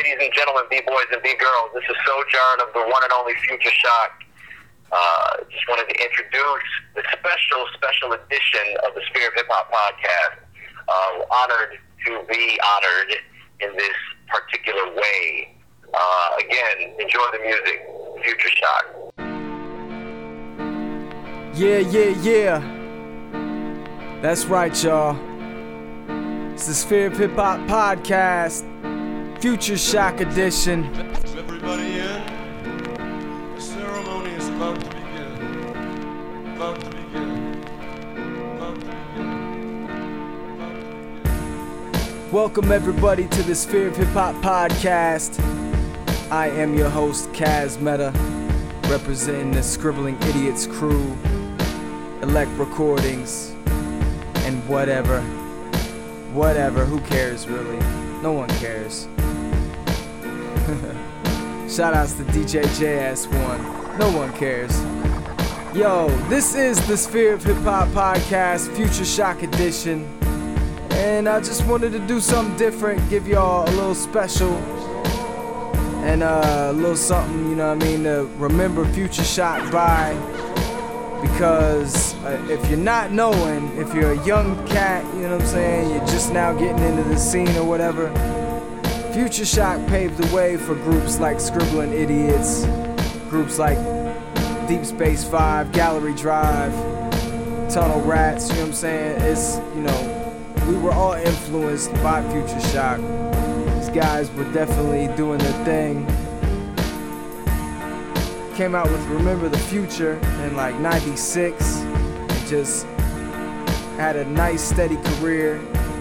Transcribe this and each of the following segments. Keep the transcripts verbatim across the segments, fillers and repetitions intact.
ladies and gentlemen, B-boys and B-girls, this is Sojourn of the one and only Future Shock. Uh, just wanted to introduce the special, special edition of the Sphere of Hip Hop podcast. Uh, honored to be honored in this particular way. Uh, again, enjoy the music. Future Shock. Yeah, yeah, yeah. That's right, y'all. It's the Sphere of Hip Hop podcast, Future Shock edition. Everybody in. The ceremony is about to begin. About to begin. About to begin. About to begin. Welcome everybody to the Sphere of Hip Hop podcast. I am your host, Kaz Meta, representing the Scribbling Idiots crew, Elect Recordings, and whatever. Whatever, who cares really? No one cares. Shoutouts to D J J S one. No one cares. Yo, this is the Sphere of Hip Hop podcast, Future Shock edition. And I just wanted to do something different, give y'all a little special. And uh, a little something, you know what I mean, to remember Future Shock by. Because uh, if you're not knowing, if you're a young cat, you know what I'm saying, you're just now getting into the scene or whatever, Future Shock paved the way for groups like Scribbling Idiots, groups like Deep Space Five, Gallery Drive, Tunnel Rats, you know what I'm saying. It's, you know, we were all influenced by Future Shock. These guys were definitely doing their thing. Came out with Remember the Future in like ninety-six, and just had a nice steady career,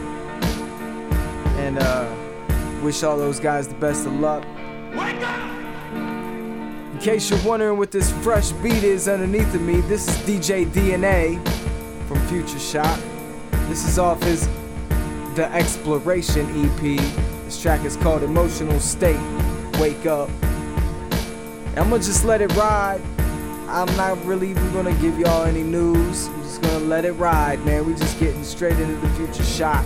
and uh, wish all those guys the best of luck. Wake up! In case you're wondering what this fresh beat is underneath of me, this is D J D N A from Future Shock. This is off his The Exploration E P. This track is called Emotional State, Wake Up. I'm gonna just let it ride. I'm not really even gonna give y'all any news. I'm just gonna let it ride, man. We just getting straight into the Future Shock.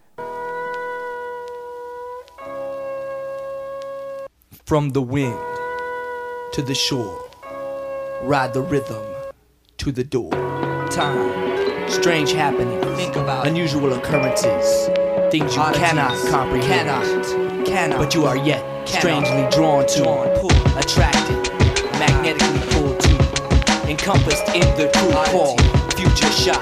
From the wind to the shore, ride the rhythm to the door. Time, strange happenings, think about unusual occurrences, things you oddities, cannot comprehend, cannot, cannot, but you are yet cannot, strangely drawn to, drawn, pull, attracted, magnetically pulled to, encompassed in the crew called Future Shock,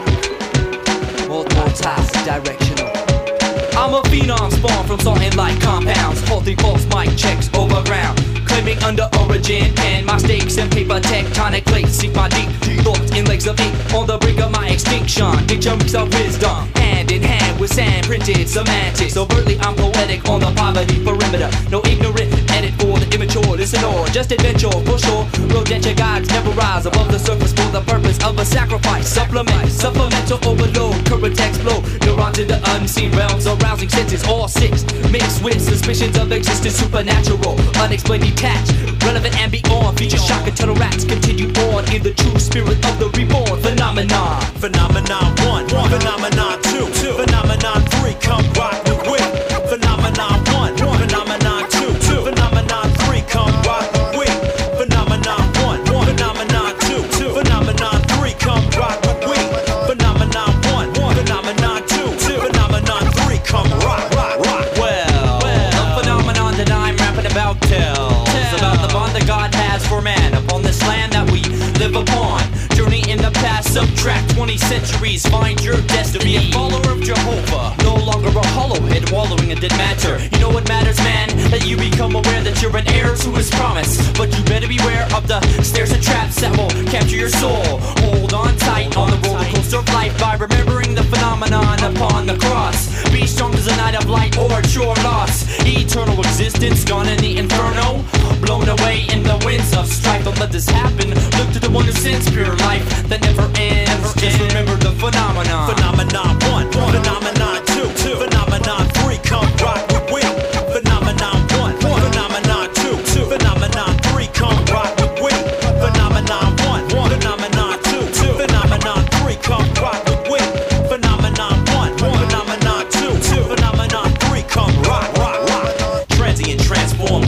multi-directional. I'm a phenom spawned from salt and light compounds, holding false mic checks over ground, claiming under origin and my stakes and paper tectonic plates sink my deep thoughts in lakes of ink on the brink of my extinction. Picture mix of wisdom, hand in hand with sand printed semantics. Overtly I'm poetic on the poverty perimeter. No ignorant edit for the immature listener. Just adventure for sure. Rodentia gods never rise above the surface for the purpose of a sacrifice. Supplement, supplemental overload, current text flow, neurons in the unseen realms, arousing senses all six, mixed with suspicions of existence supernatural, unexplained detached, relevant and beyond. Future Shock and Tunnel Rats continue on in the true spirit of the reborn phenomenon. Phenomenon one, phenomenon two, phenomenon three, come rock me with. Phenomenon one, phenomenon two, phenomenon three, come rock me with. Phenomenon one, phenomenon two, phenomenon three, come rock me with. Phenomenon one, phenomenon two, phenomenon three, come rock, rock, rock. Well, well, the phenomenon that I'm rapping about tells about the bond that God has for man upon this land that we live upon. Journey in the past, subtract twenty centuries, find your destiny. Be a follower of Jehovah, no longer a hollowhead wallowing in dead matter. You know what matters, man? That you become aware that you're an heir to his promise. But you better beware of the snares and traps that will capture your soul. Hold on tight on the roller coaster of life by remembering the phenomenon upon the cross. Be strong as a night of light or your loss. Eternal existence gone in the inferno, blown away in the winds of strife. Don't let this happen. Look to the one who sends pure life that never ends. Never Just ends. Remember the phenomenon. Phenomenon one, phenomenon two, phenomenon three, come rock me with. Phenomenon one, phenomenon two, phenomenon three, come rock me with. Phenomenon one, phenomenon two, phenomenon three, come rock me with. Phenomenon one, phenomenon two, phenomenon three, come rock, rock, rock. Transient transform.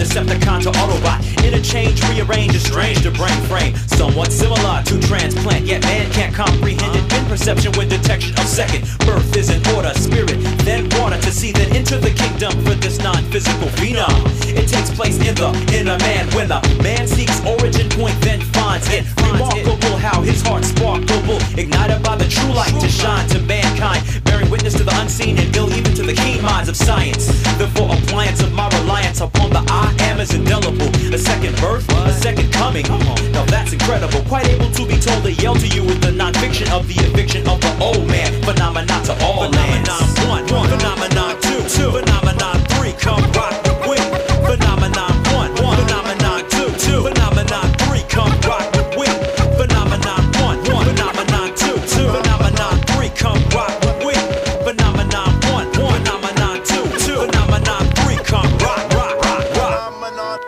Decepticon to Autobot. Interchange, rearrange, is strange to brain frame. Somewhat similar to transplant, yet man can't comprehend it. In perception with detection of second. Birth is in order, spirit, then water to see, then enter the kingdom for this non-physical phenom. It takes place in the inner man when the man seeks origin point, then finds it. Remarkable how his heart sparkable, ignited by the true light to shine to mankind, bearing witness to the unseen and ill even to the keen minds of science. Therefore, appliance of my reliance upon the I am is indelible. A second birth, a second coming. Now that's incredible. Quite able to be told to yell to you with the non-fiction of the eviction of the old man. Phenomenon to all lands. Phenomenon one, phenomenon two, two, phenomenon three. Come rock with phenomenon one, one, phenomenon two, two, phenomenon three. Come rock with phenomenon one, one, phenomenon two, two, phenomenon three. Come rock with phenomenon one, one, phenomenon two, two, phenomenon three. Come rock, rock, rock, rock.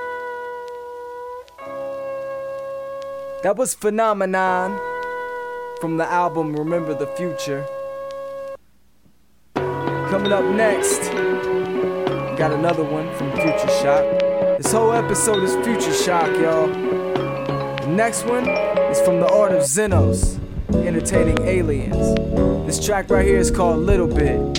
That was Phenomenon from the album Remember the Future. Coming up next, we got another one from Future Shock. This whole episode is Future Shock, y'all. The next one is from the Art of Xenos, Entertaining Aliens. This track right here is called Little Bit.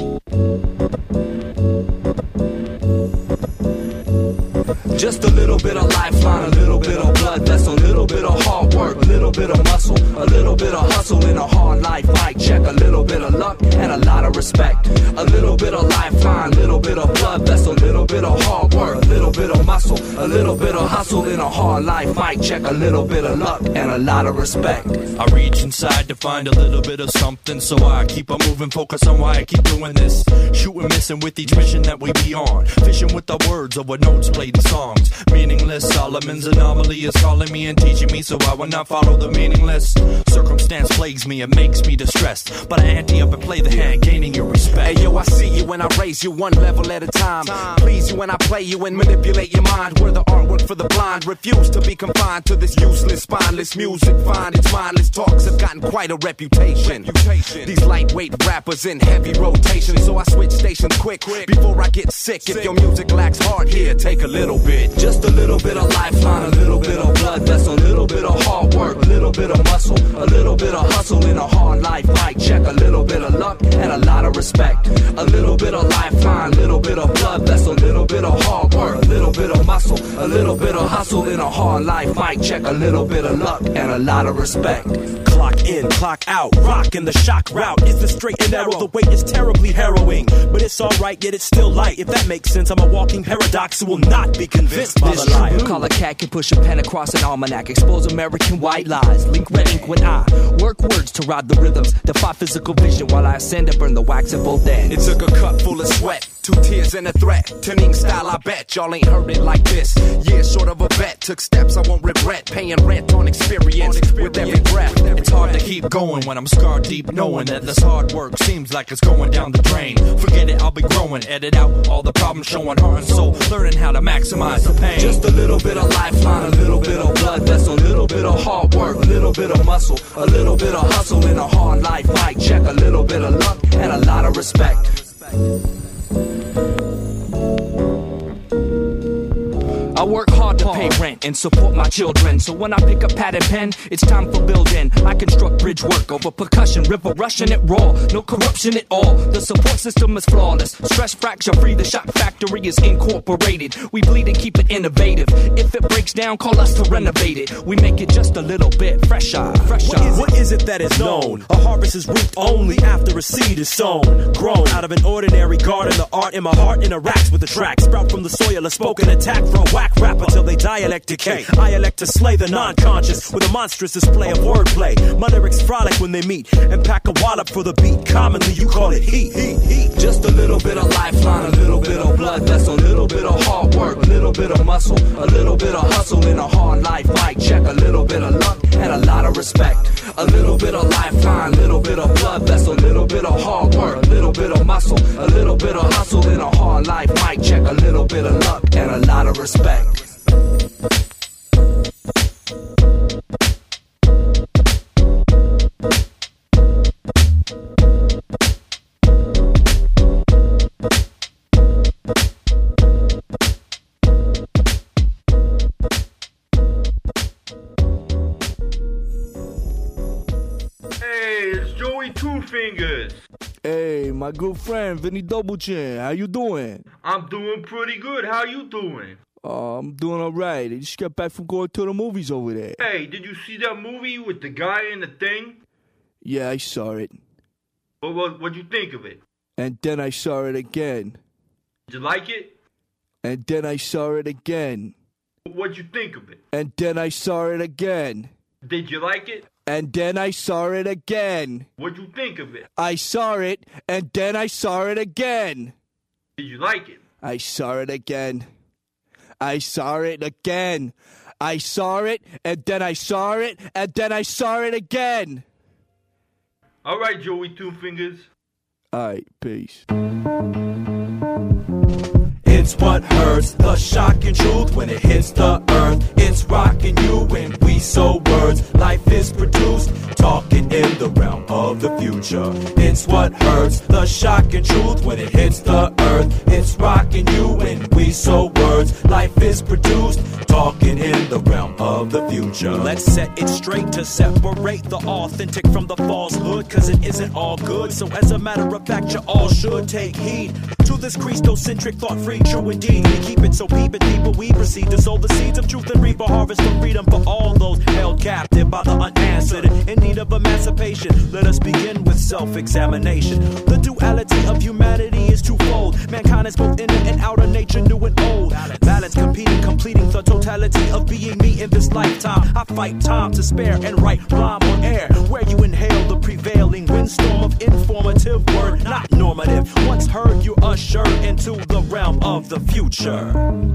Just a little bit of lifeline, a little bit of blood vessel, a little bit of hard work, a little bit of muscle, a little bit of hustle in a hard life. Mic check, a little bit of luck and a lot of respect. A little bit of lifeline, a little bit of blood vessel, a little bit of hard work, a little bit of muscle, a little bit of hustle in a hard life. Mic check, a little bit of luck and a lot of respect. I reach inside to find a little bit of something, so I keep on moving, focus on why I keep doing this. Shooting, missing with each mission that we be on. Fishing with the words over notes played in songs. Meaningless, Solomon's anomaly is calling me and teaching me, so I will not follow the meaningless. Circumstance plagues me, it makes me distressed, but I ante up and play the hand, gaining your respect. Hey yo, I see you and I raise you one level at a time. Please you and I play you and manipulate your mind. We're the artwork for the blind. Refuse to be confined to this useless, spineless music. Find its mindless talks have gotten quite a reputation. These lightweight rappers in heavy rotation, so I switch stations quick before I get sick. If your music lacks heart, here, take a little bit. Just a little bit of lifeline, a little bit of blood vessel, a little bit of hard work, a little bit of muscle, a little bit of hustle in a hard life. Mic check, a little bit of luck and a lot of respect. A little bit of lifeline, a little bit of blood vessel, a little bit of hard work, a little bit of muscle, a little bit of hustle in a hard life. Mic check, a little bit of luck and a lot of respect. Clock in, clock out, rockin' the shock route is the straight and narrow. The weight is terribly harrowing, but it's alright, yet it's still light. If that makes sense, I'm a walking paradox who will not be convinced by the lie. Call a cat can push a pen across an almanac, expose American white lies, link red ink when I work words to ride the rhythms, defy physical vision while I ascend and burn the wax at both ends. It took a cup full of sweat, two tears and a threat. Tuning style, I bet y'all ain't heard it like this. Yeah, short of a vet, took steps I won't regret, paying rent on experience, on experience with every breath. With every it's hard breath. To keep going when I'm scarred deep, knowing that this hard work seems like it's going down the drain. Forget it, I'll be growing, edit out all the problems, showing heart and soul, learning how to maximize the pain. Just a little bit of lifeline, a little bit of blood vessel, a little bit of hard work, a little bit of muscle, a little bit of hustle in a hard life. Mic check, a little bit of luck and a lot of respect. I work hard to pay rent and support my children, so when I pick up pad and pen, it's time for building. I construct bridge work over percussion, river rushing it raw, no corruption at all. The support system is flawless, stress fracture free, the shock factory is incorporated. We bleed and keep it innovative. If it breaks down, call us to renovate it. We make it just a little bit fresher, fresher. What is, what is it that is known? A harvest is reaped only after a seed is sown. Grown out of an ordinary garden, the art in my heart interacts with the track. Sprout from the soil, a spoken attack for a whack rap until they dialect decay. I elect to slay the non-conscious with a monstrous display of wordplay. My lyrics frolic when they meet and pack a wallop for the beat. Commonly you call it heat, heat, heat. Just a little bit of lifeline, a little bit of blood vessel, a little bit of hard work, a little bit of muscle, a little bit of hustle in a hard life. Mic check, a little bit of luck and a lot of respect. A little bit of lifeline, a little bit of blood vessel, a little bit of hard work, a little bit of muscle, a little bit of hustle in a hard life. Mic check, a little bit of luck and a lot of respect. Fingers. Hey, my good friend, Vinny Double Chin. How you doing? I'm doing pretty good. How you doing? Uh, I'm doing all right. I just got back from going to the movies over there. Hey, did you see that movie with the guy in the thing? Yeah, I saw it. What what what'd you think of it? And then I saw it again. Did you like it? And then I saw it again. What'd you think of it? And then I saw it again. Did you like it? And then I saw it again. What'd you think of it? I saw it, and then I saw it again. Did you like it? I saw it again. I saw it again. I saw it, and then I saw it, and then I saw it again. All right, Joey Two Fingers. All right, peace. It's what hurts, the shocking truth when it hits the earth. It's rocking you when we sow words. Life is produced, talking in the realm of the future. It's what hurts, the shocking truth when it hits the earth. It's rocking you when we sow words. Life is produced, talking in the realm of the future. Let's set it straight to separate the authentic from the falsehood, cause it isn't all good. So as a matter of fact, you all should take heed to this Christocentric thought free. True indeed, we keep it so peep it deep, but we proceed to sow the seeds of truth and reap a harvest of freedom for all those held captive by the unanswered, in need of emancipation. Let us begin with self-examination. The duality of humanity is twofold. Mankind is both inner and outer nature, new and old. Balance, competing, completing the totality of being me in this lifetime. I fight time to spare and write rhyme on air, where you inhale the prevailing windstorm of informative word, not normative. Once heard, you're ushered into the realm of the future.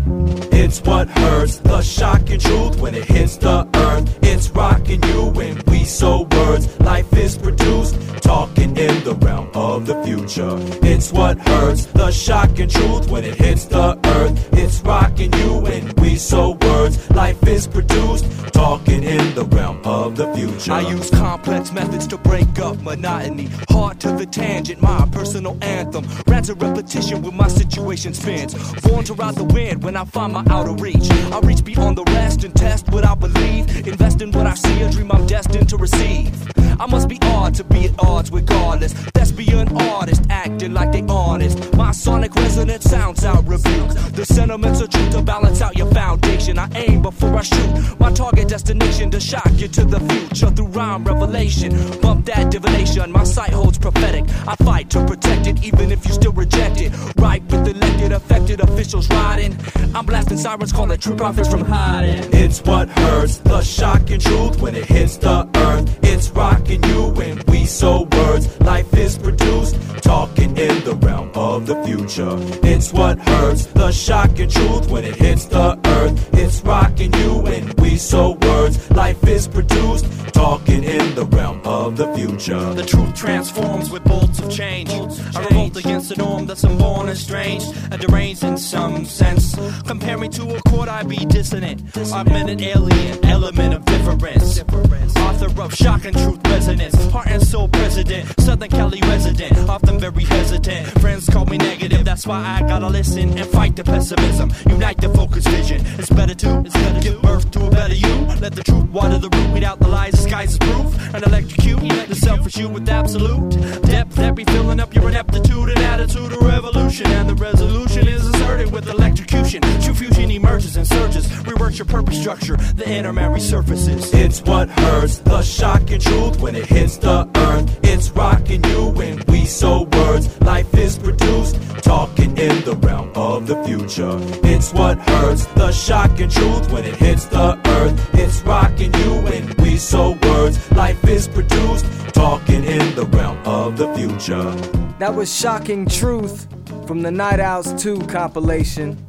It's what hurts, the shocking truth when it hits the earth. It's rocking you when we sow words. Life is produced, talking in the realm of the future. It's what hurts, the shocking truth when it hits the earth. It's rocking you when we sow words. Life is produced, talking in the realm of the future. I use complex methods to break up monotony. Hard to the tangent, my personal anthem. Rants of repetition when my situation spins. Born to ride the wind when I find my outer reach. I reach beyond the rest and test what I believe. Invest in what I see, a dream I'm destined to receive. I must be odd to be at odds regardless. Thespian artist acting like they honest. My sonic resonance sounds out rebuke. The sentiments are true to balance out your foundation. I aim before I shoot. My target destination to shock you to the future through rhyme revelation. Bump that divination, my sight holds prophetic. I fight to protect it even if you still reject it. Right with elected, affected officials riding. I'm blasting sirens, calling true prophets from hiding. It's what hurts, the shocking truth when it hits the earth. It's rocking you when we sow words. Life is produced, talking in the realm of the future. It's what hurts, the shocking truth when it hits the earth. It's rocking you when we sow words. Life is produced, talking in the realm of the future. The truth transforms with bolts of change. I revolt against the norm that's unborn and strange, and deranged in some sense. Compare me to a chord, I be dissonant. Augmented alien, element of difference. Author of shock and truth resonance. Heart and soul president, Southern Cali resident. Often very hesitant. Friends call me negative, that's why I gotta listen and fight the pessimism. Unite the focus vision. It's better to, it's better to give birth to a better you. Let the truth water the root, weed out the lies, disguise is proof. And electrocute the selfish you with absolute depth that be filling up your ineptitude and attitude of revolution. And the resolution is asserted with electrocution. True fusion emerges and surges. Reworks your purpose structure, the inner man resurfaces. It's what hurts, the shocking truth when it hits the earth. It's rocking you when we sow words. Life is produced, talking in the realm of the future. It's what hurts, the shocking truth when it hits the earth. It's rocking you when we sow words. Life is produced, talking in the realm of the future. That was Shocking Truth from the Night Owls two compilation.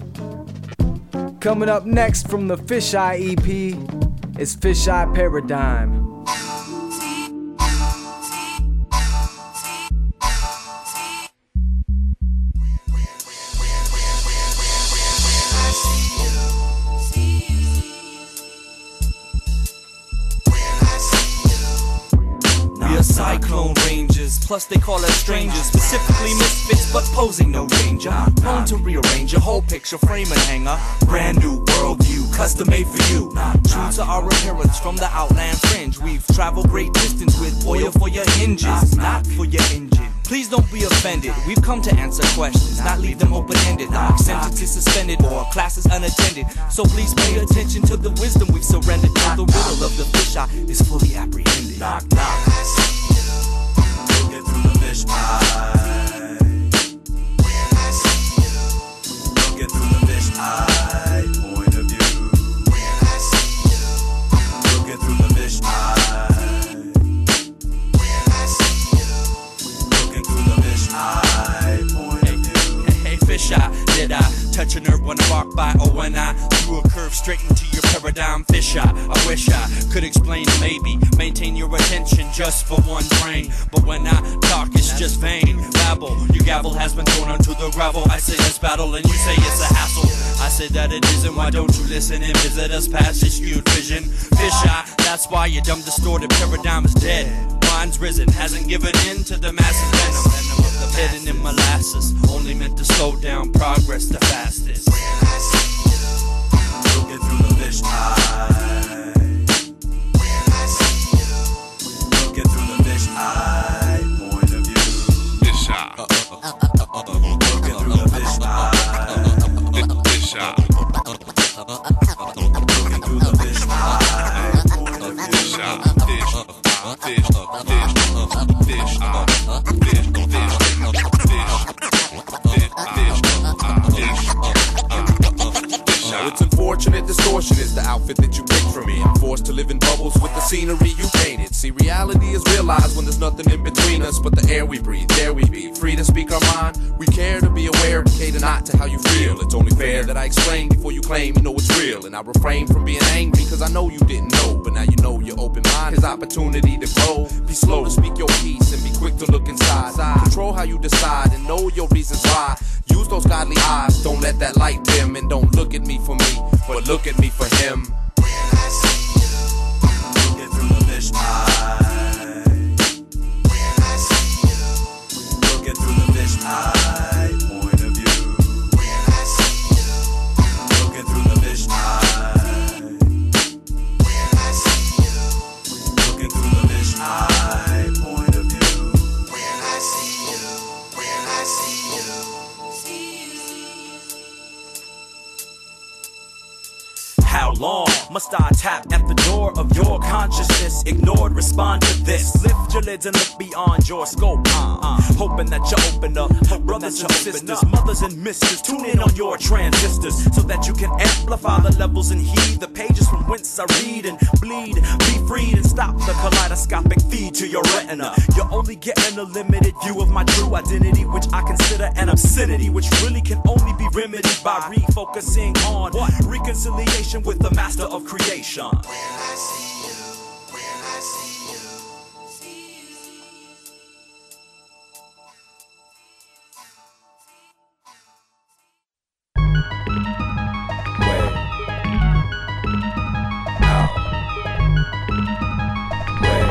Coming up next from the Fisheye E P is Fisheye Paradigm. We are cyclone rangers, plus they call us strangers. Specifically misfits, but posing no danger. Prone to rearrange your whole picture frame and hanger. Brand new worldview, custom made for you. True to our appearance from the outland fringe. We've traveled great distance with oil for your hinges, not for your engine. Please don't be offended. We've come to answer questions, not leave them open-ended. Sentences suspended or classes unattended. So please pay attention to the wisdom we've surrendered. Till the riddle of the fish eye is fully apprehended. Knock, knock. Looking through the fish eye. Looking through the fish eye. Point of view. Looking through the fish eye. Fish eye, did I touch a nerve when I walked by, or when I threw a curve straight into your paradigm? Fish eye, I wish I could explain, maybe maintain your attention just for one brain. But when I talk, it's just vain babble. Your gavel has been thrown onto the gravel. I say let's battle, and you say it's a hassle. I say that it isn't. Why don't you listen and visit us past your skewed vision? Fish eye, that's why your dumb distorted paradigm is dead. Mine's risen, hasn't given in to the massive venom. Hidden in molasses, only meant to slow down progress the fastest. Looking through the fish eye. Looking through the fish eye. Point of view. Fish eye. Looking through the fish eye. Fish eye. Looking through the fish eye. Point of view. Fish eye. Fish. Fish. Fish. Fish. Fish. Fish. Now it's unfortunate distortion is the outfit that you picked for me. I'm forced to live in bubbles with the scenery you painted. See, reality is realized when there's nothing in between us but the air we breathe. There we be, free to speak our mind. We care to be aware, cater not to how you feel. It's only fair that I explain before you claim you know it's real. And I refrain from being angry cause I know you didn't know. But now you know your open mind is opportunity to grow. Be slow to speak your piece and be quick to look inside. Control how you decide and know your reasons why. Use those godly eyes, don't let that light dim. And don't look at me for me, but look at me for him. Looking through the fish eye. Looking through the fish eye. Point of view. Looking through the fish eye. Looking through the fish eye. Point of view. When I see you, when I see you. How long must I tap at the door of your consciousness? Ignored, respond to this. Lift your lids and look beyond your scope. Uh, uh, hoping that you open up. Brothers and sisters, mothers and misters, tune in on your transistors so that you can amplify the levels and heed the pages from whence I read and bleed. Be freed and stop the kaleidoscopic feed to your retina. You're only getting a limited view of my true identity, which I consider an obscenity, which really can only be remedied by refocusing on what? Reconciliation with the master of creation. When I see you, when I see you, see you. Way out. Way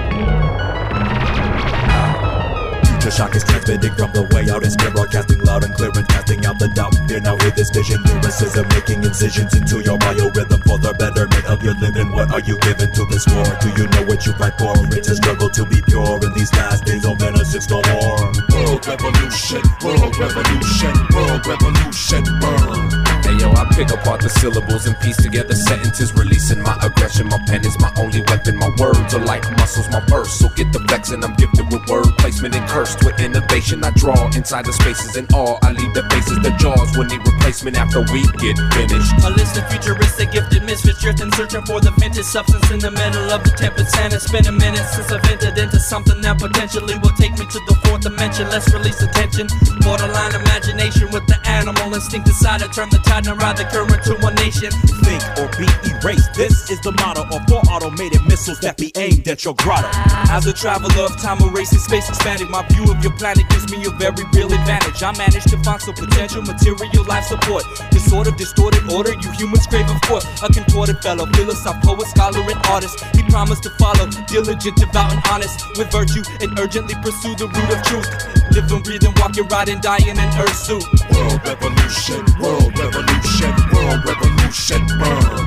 out. Future shock is transmitting from the way out. It's been broadcasting loud and clear and casting out the doubt. Fear now hear this vision. Lyricism making incisions into your biorhythm for the betterment of your living. What are you giving to this war? Do you know what you fight for? It's a struggle to be pure in these last days of innocence galore. World revolution, world revolution, world revolution, burn. Hey yo, I pick apart the syllables and piece together sentences, releasing my aggression. My pen is my only weapon. My words are like muscles, my verse. So get the flexing. I'm gifted with word placement and cursed with innovation. I draw inside the spaces and all. I leave the faces, the jaws will need replacement after we get finished. A list of futuristic gifted misfits drifting, searching for the vintage substance in the middle of the tempest. And it's been a minute since I've entered into something that potentially will take me to the fourth dimension. Let's release attention. Borderline imagination with the animal instinct. Decide to turn the tide. and ride the current to one nation. Think or be erased. This is the motto of four automated missiles that be aimed at your grotto. As a traveler of time, erasing space expanding, my view of your planet gives me a very real advantage. I managed to find some potential material life support. This sort of distorted order you humans crave, of course. A contorted fellow, philosopher, poet, scholar, and artist. He promised to follow, diligent, devout, and honest, with virtue, and urgently pursue the root of truth. Living, breathing, walking, riding, dying in earth suit. World revolution, world revolution, world revolution, burn.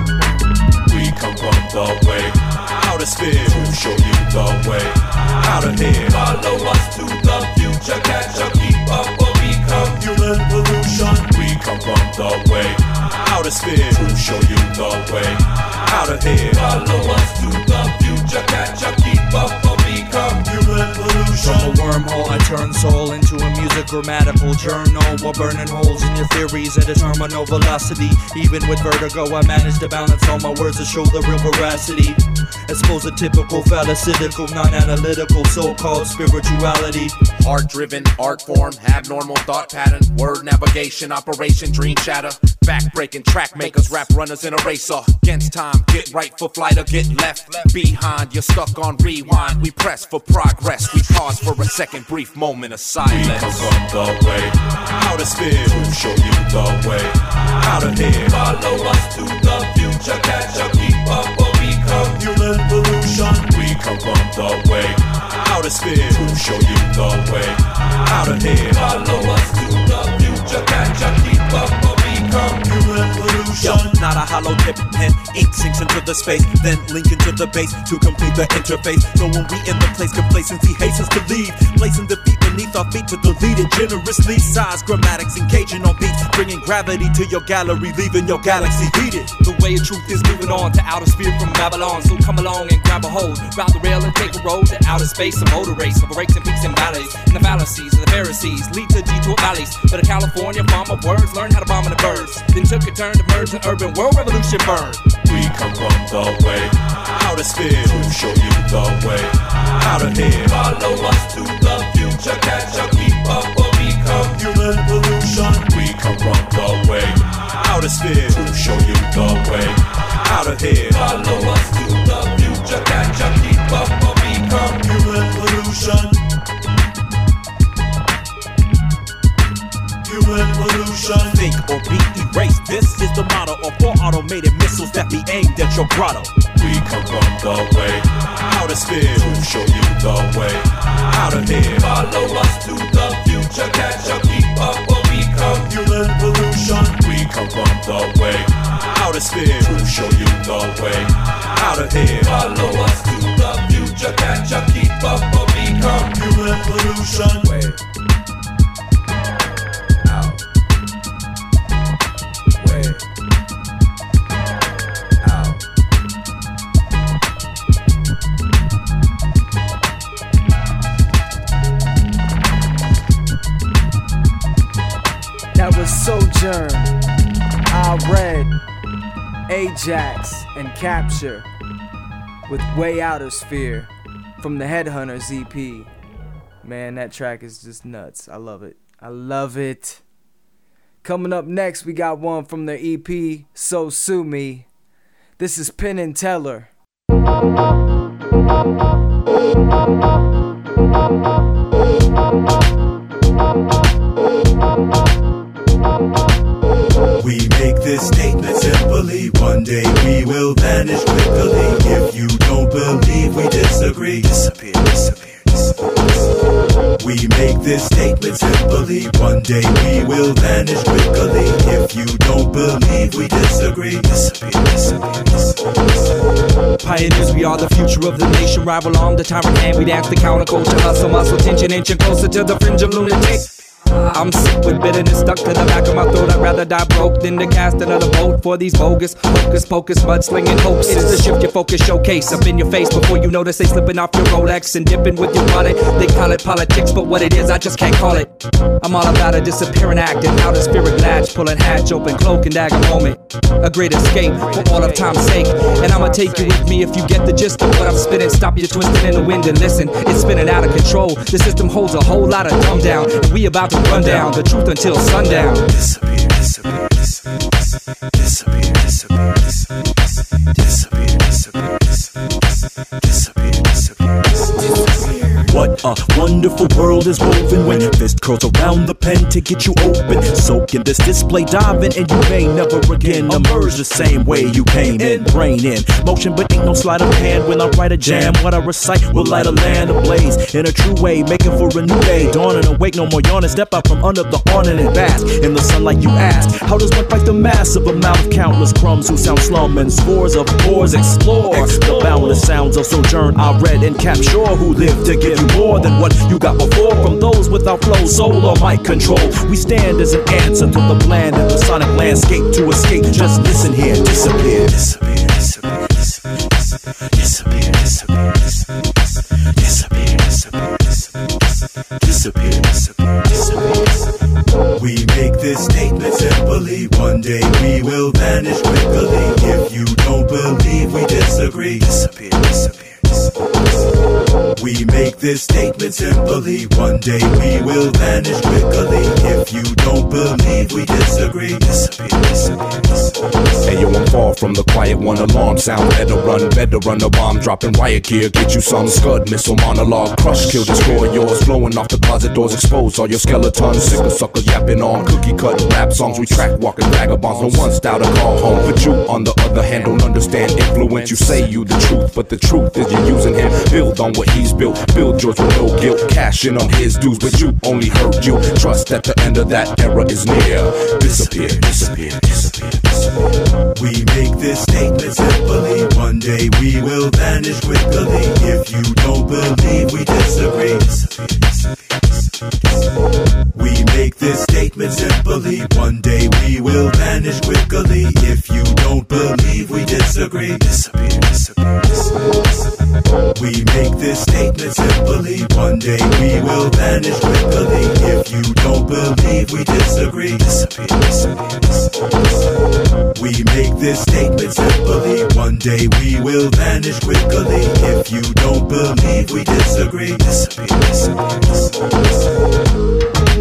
We come from the way, outer sphere, to show you the way, out of here. Follow us to the future, catch up, keep up, or become Human pollution. We come from the way, outer sphere, to show you the way, out of here. Follow us to the future, catch up, keep up, or become Human pollution. From a wormhole, I turn soul into a music grammatical journal, while burning holes in your theories at a terminal velocity. Even with vertigo, I manage to balance all my words to show the real veracity. Expose a typical phallicytical, non-analytical, so-called spirituality. Heart-driven, art form, abnormal thought pattern, word navigation, operation, dream shatter, back-breaking, track makers, rap runners in a racer. Against time, get right for flight or get left behind. You're stuck on rewind. We press for progress. We pause for a second, brief moment of silence. We come from the way, outer sphere, to show you the way, out of here. Follow us to the future, catch up, keep up, or become Human pollution. We come from the way, outer sphere, to show you the way, out of here. Follow us to the future, catch up, keep up, or become Human pollution. Yo, not a hollow tip pen, ink sinks into the space, then link into the base to complete the interface. So when we in the place, complacency hastens to leave, placing the feet beneath our feet to delete it generously. Size, grammatics, engaging on beats, bringing gravity to your gallery, leaving your galaxy heated. The way of truth is moving on to outer sphere from Babylon. So come along and grab a hold, round the rail and take a road to outer space, a motor race of breaks and peaks and valleys. And the fallacies of the Pharisees lead to detour valleys. But a California farm of words learned how to bomb in the birds, then took a turn to merge an urban world revolution burn. We come from the way, outer sphere, to show you the way, out of here. Follow us to the future, catch up, keep up, or become Human pollution. We come from the way, outer sphere, to show you the way, out of here. Follow us to the future, catch up, keep up, or become Human pollution. Human pollution. Think or be erased. This is the motto of four automated missiles that be aimed at your grotto. We come from the way, outer sphere, to show you the way, out of here. Follow us to the future, catch up, keep up, or become Human pollution. We come from the way, outer sphere, to show you the way, out of here. Follow us to the future, catch up, keep up, or become Human pollution. Way. Out. Way. Out. That was Sojourn, I Read, Ajax, and Capture with Way Outer Sphere from the Headhunters E P. Man, that track is just nuts. I love it. I love it. Coming up next, we got one from their E P, So Sue Me. This is Penn and Teller. We make this statement simply. One day we will vanish quickly. If you don't believe we disagree, disappear, disappear, disappear. We make this statement simply. One day we will vanish quickly. If you don't believe we disagree, disappear, disappear, disappear. Pioneers, we are the future of the nation. Rival arm, the tyrant hand, we dance the counterculture. Hustle, muscle, tension, inching closer to the fringe of lunatic. I'm sick with bitterness stuck to the back of my throat. I'd rather die broke than to cast another vote for these bogus hocus pocus mudslinging hoaxes. It's the shift your focus showcase up in your face before you notice they slipping off your Rolex and dipping with your wallet. They call it politics, but what it is I just can't call it. I'm all about a disappearing act and outer spirit latch, pulling hatch open, cloak and dagger moment. A great escape for all of time's sake. And I'ma take you with me if you get the gist of what I'm spitting. Stop you twisting in the wind and listen. It's spinning out of control. The system holds a whole lot of dumb down, and we about to run down the truth until sundown. Disappear, disappear. disappear, disappear, disappear, disappear, disappear, disappear, disappear, disappear, disappear. What a wonderful world is woven when fist curls around the pen to get you open. Soak in this display, dive in, and you may never again emerge the same way you came in. Brain in motion, but ain't no sleight of hand when I write a jam. What I recite will light a land ablaze in a true way, making for a new day. Dawning awake, no more yawning. Step out from under the awning and bask in the sunlight. You ask, how does one fight the massive amount of countless crumbs who sound slum and scores of wars? Explore, Explore the boundless sounds of sojourn I read and capture, who live to give you more than what you got before. From those without flow, soul or mic control, we stand as an answer to the bland and the sonic landscape. To escape, just listen here, disappear, disappear, disappear, disappear, disappear, disappear, disappear, disappear, disappear, disappear. We make this statement simply, one day we will vanish quickly. If you don't believe we disagree, disappear, disappear, disappear. We make this statement simply, one day we will vanish quickly. If you don't believe we disagree, disappear, disappear, disappear. Hey yo, I'm far from the quiet one. Alarm sound, better run, better run. A bomb dropping riot gear, get you some scud missile monologue. Crush, kill, destroy yours. Blowing off the closet doors, expose all your skeletons. Sick of suckers yapping on cookie cut rap songs. We track walking vagabonds, no one style to call home. But you, on the other hand, don't understand influence. You say you the truth, but the truth is you're using him. Build on what he's built, build yours with no guilt. Cash in on his dues, but you only hurt you. Trust that the end of that era is near. Disappear, disappear, disappear, disappear. We make this statement simply, one day we will vanish quickly. If you don't believe we disagree, disappear, disappear, disappear. We make this statement simply, one day we will vanish quickly. If you don't believe we disagree, disappear, disappear, disappear. We make this statement simply, one day we will vanish quickly. If you don't believe we disagree, disappear, disappear, disappear. We make this statement simply, one day we will vanish quickly. If you don't believe we disagree, disappear, disappear, disappear.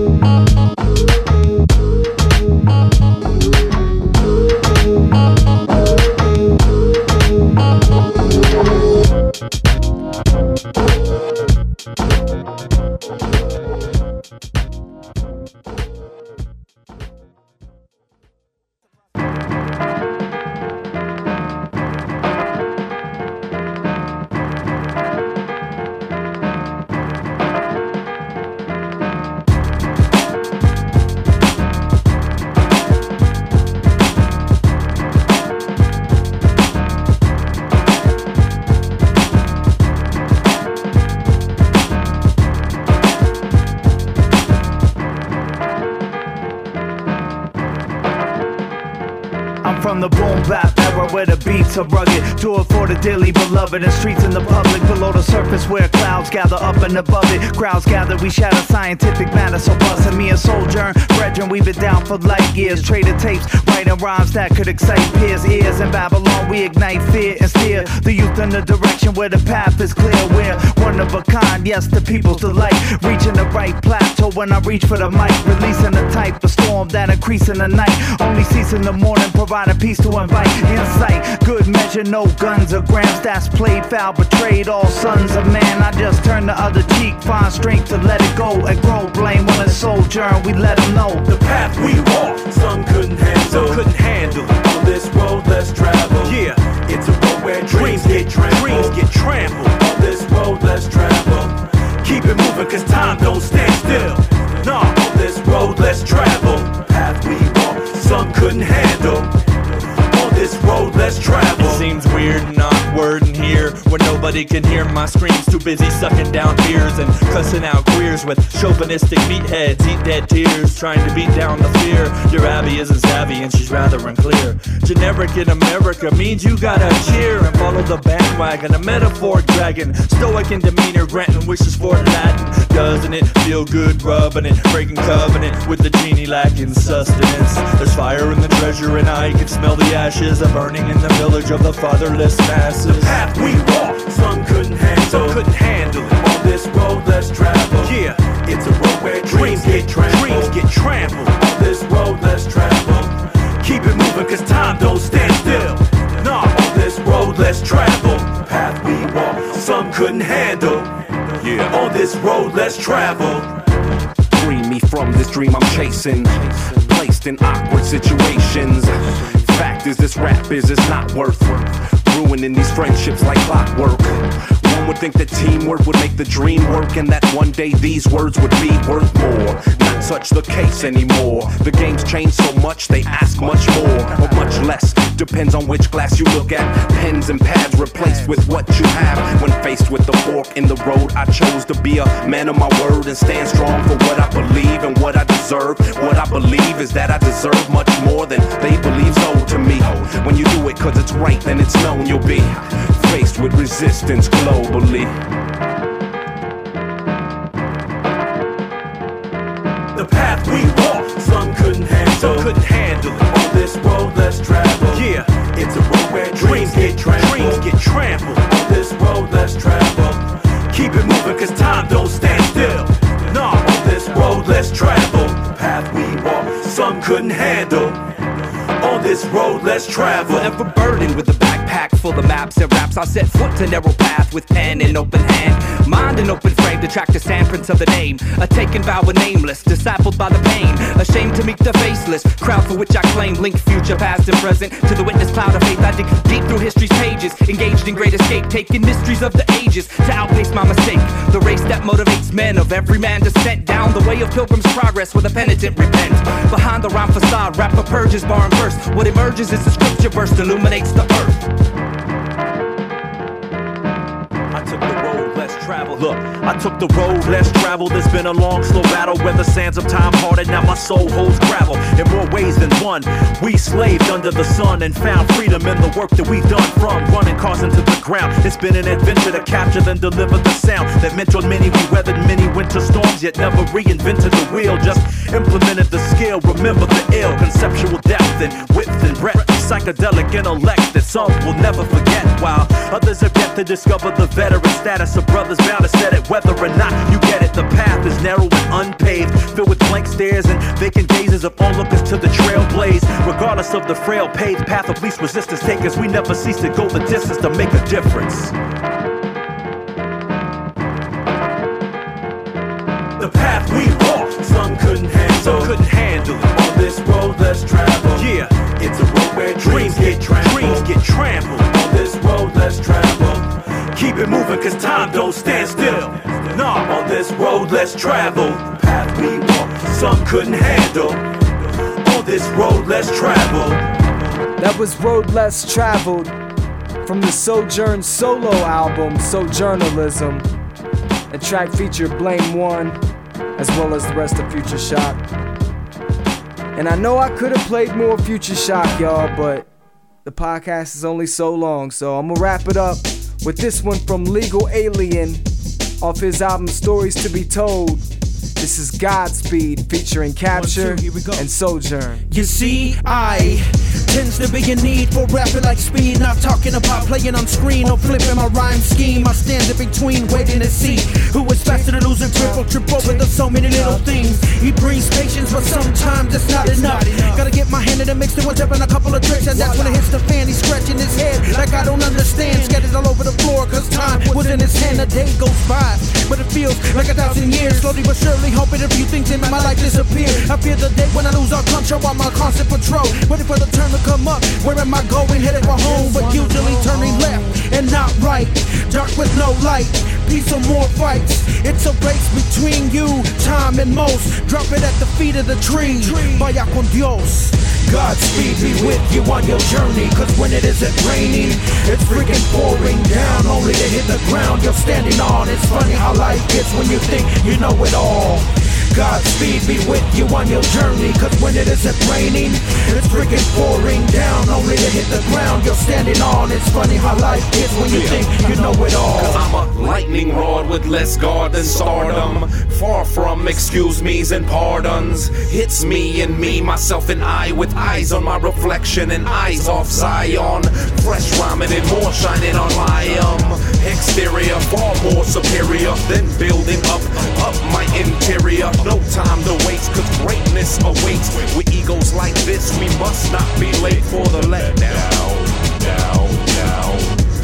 From the boom bap era where the beats are rugged, do it for the dearly beloved and streets in the public. Below the surface where clouds gather up and above it, crowds gather, we shatter scientific matter. So bustin' me and Sojourn, brethren, we've been down for light years. Traded tapes, writing rhymes that could excite peers' ears. In Babylon we ignite fear and steer the youth in the direction where the path is clear. We're one of a kind, yes, the people's delight. Reaching the right plateau when I reach for the mic, releasing the type of storm that increase in the night. Only cease in the morning, providing peace to invite insight. Good measure, no guns or grams. That's played foul, betrayed all sons of man. I just turn the other cheek, find strength to let it go and grow. Blame on a sojourn, we let them know the path we walk, some couldn't handle. Some couldn't handle. On this road, let's travel. Yeah, it's a road where dreams get trampled. Dreams get trampled. On this road, let's travel. Keep it moving, cause time don't stand still. Nah, on this road, let's travel. Path we walk, some couldn't handle. This road, let's travel. It seems weird and awkward in here where nobody can hear my screams. Too busy sucking down beers and cussing out queers with chauvinistic meatheads. Eat dead tears, trying to beat down the fear. Your Abby isn't savvy and she's rather unclear. Generic in America means you gotta cheer and follow the bandwagon. A metaphor dragon, stoic in demeanor, granting wishes for Latin. Doesn't it feel good rubbing it, breaking covenant with the genie lacking sustenance? There's fire in the treasure and I can smell the ashes. A burning in the village of the fatherless masses. The path we walk, some couldn't handle. Some couldn't handle it. On this road, let's travel. Yeah, it's a road where dreams get trampled. Dreams get trampled. On this road, let's travel. Keep it moving, cause time don't stand still. Nah, on this road, let's travel. Path we walk, some couldn't handle. Yeah, on this road, let's travel. Free me from this dream I'm chasing. Placed in awkward situations. Fact is, this rap is it's not worth ruining these friendships like clockwork. One would think that teamwork would make the dream work, and that one day these words would be worth more. Not such the case anymore. The game's changed so much, they ask much more, or much less. Depends on which glass you look at. Pens and pads replaced with what you have. When faced with the fork in the road, I chose to be a man of my word and stand strong for what I believe and what I deserve. What I believe is that I deserve much more than they believe's owed to me. When you do it cause it's right, then it's known you'll be faced with resistance globally. The path we walk, some couldn't handle. Some couldn't handle it. On this road, let's travel. Yeah, it's a road where dreams get trampled. Dreams get trampled. On this road, let's travel. Keep it moving, cause time don't stand still. Nah, on this road, let's travel. The path we walk, some couldn't handle. On this road, let's travel. Forever burdened with a backpack full of maps and raps, I set foot to narrow path with pen in open hand. Mind an open frame to track the sandprints of the name. A taken vow a nameless, discipled by the pain. Ashamed to meet the faceless crowd for which I claim. Link future, past and present to the witness cloud of faith. I dig deep through history's pages, engaged in great escape, taking mysteries of the ages to outpace my mistake. The race that motivates men of every man descent down the way of pilgrim's progress with a penitent repent. Behind the rhyme facade, rapper purges bar and verse. What emerges is a scripture burst, illuminates the earth. I took the road less traveled. Look, I took the road less traveled. It's been a long, slow battle where the sands of time hardened. Now my soul holds gravel in more ways than one. We slaved under the sun and found freedom in the work that we've done. From running cars into the ground, it's been an adventure to capture then deliver the sound that meant on many. We weathered many winter storms, yet never reinvented the wheel. Just implemented the skill. Remember the ill, conceptual depth and width and breadth. Psychedelic intellect that some will never forget, while others have yet to discover the veteran status of brothers bound to set it. Whether or not you get it, the path is narrow and unpaved, filled with blank stares and vacant gazes of onlookers to the trail blaze. Regardless of the frail paved path of least resistance takers, we never cease to go the distance to make a difference. The path we walk, some couldn't handle. Some couldn't handle. On this road, let's travel. Yeah, it's a road where dreams get trampled. Dreams get trampled. On this road, let's travel. Keep it moving, cause time don't stand still. Nah, on this road, let's travel. The path we walk, some couldn't handle. On this road, let's travel. That was Road Less Traveled from the Sojourn solo album, Sojournalism. The track featured Blame One, as well as the rest of Future Shock. And I know I could have played more Future Shock, y'all, but the podcast is only so long, so I'm gonna wrap it up with this one from Legal Alien off his album Stories to Be Told. This is Godspeed featuring Capture One, two, and Sojourn. You see, I tends to be a need for rapping like speed. Not talking about playing on screen or flipping my rhyme scheme. I stand in between waiting to see who is faster to lose a trip or trip over the so many little things. He brings patience, but sometimes it's not enough. Gotta get my hand in the mix, then one step and a couple of tricks, and that's when it hits the fan. He's scratching his head like I don't understand. Scattered all over the floor, cause time was in his hand. A day goes by, but it feels like a thousand years. Slowly but surely, hoping a few things in my life disappear. I fear the day when I lose all control while my constant patrol, waiting for the turn to come up. Where am I going? Headed for home, but usually turning left and not right. Dark with no light, peace or more fights. It's a race between you, time and most. Drop it at the feet of the tree. Vaya con Dios. Godspeed be with you on your journey, cause when it isn't raining, it's freaking pouring down, only to hit the ground you're standing on. It's funny how life gets when you think you know it all. Godspeed be with you on your journey, cause when it isn't raining, it's freaking pouring down, only to hit the ground you're standing on. It's funny how life is when you think you know it all. Cause I'm a lightning rod with less guard than stardom, far from excuse me's and pardons. It's me and me, myself and I, with eyes on my reflection and eyes off Zion. Fresh rhyming and more shining on my um exterior, far more superior than building up, up my interior. No time to waste, cause greatness awaits. With egos like this, we must not be late for the letdown. Down, down,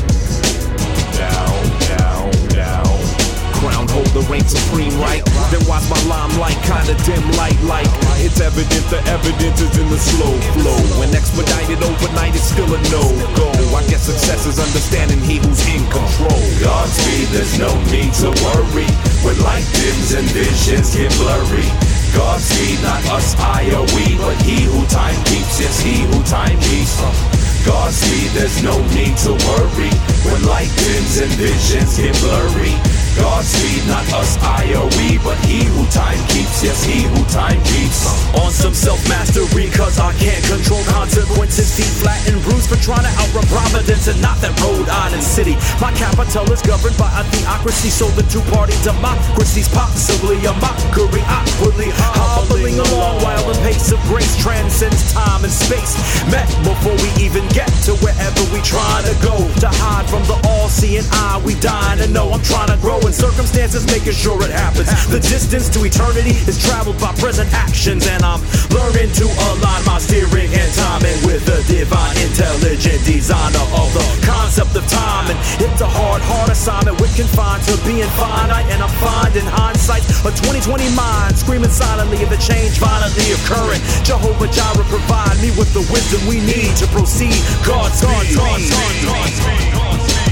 down, down, down. Crown holder reign supreme, right? Then watch my limelight kinda dim light like it's evident the evidence is in the slow flow. When expedited overnight, it's still a no-go. I guess success is understanding he who's in control. Godspeed, there's no need to worry when light dims and visions get blurry. Godspeed, not us, I or we, but he who time keeps, yes, he who time keeps. Godspeed, there's no need to worry when light dims and visions get blurry. Godspeed, not us, I or we, but he who time keeps, yes, he who time keeps. On some self-mastery, cause I can't control consequences. Feet flat and bruised for trying to outrun Providence, and not that Rhode Island City. My capital is governed by a theocracy, so the two-party democracy's possibly a mockery. Awkwardly hobbling along while the pace of grace transcends time and space. Met before we even get to wherever we trying to go. To hide from the all-seeing eye, we dying to know. I'm trying to grow in circumstances, making sure it happens. The distance to eternity is traveled by present actions, and I'm learning to align my steering and timing with the divine, intelligent designer of the concept of time. And it's a hard, hard assignment. We're confined to being finite, and I'm finding hindsight a twenty twenty mind screaming silently of the change violently occurring. Jehovah Jireh, provide me with the wisdom we need to proceed. Godspeed, Godspeed, Godspeed, Godspeed.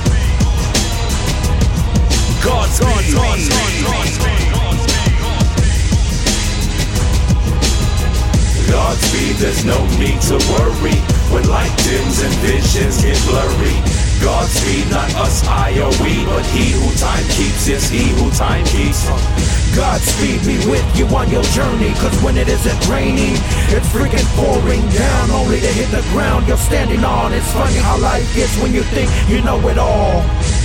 Godspeed, Godspeed, Godspeed, Godspeed, there's no need to worry when light dims and visions get blurry. Godspeed, not us, I or we, but he who time keeps, yes, he who time keeps. Godspeed be with you on your journey, cause when it isn't raining, it's freaking pouring down, only to hit the ground you're standing on. It's funny how life gets when you think you know it all.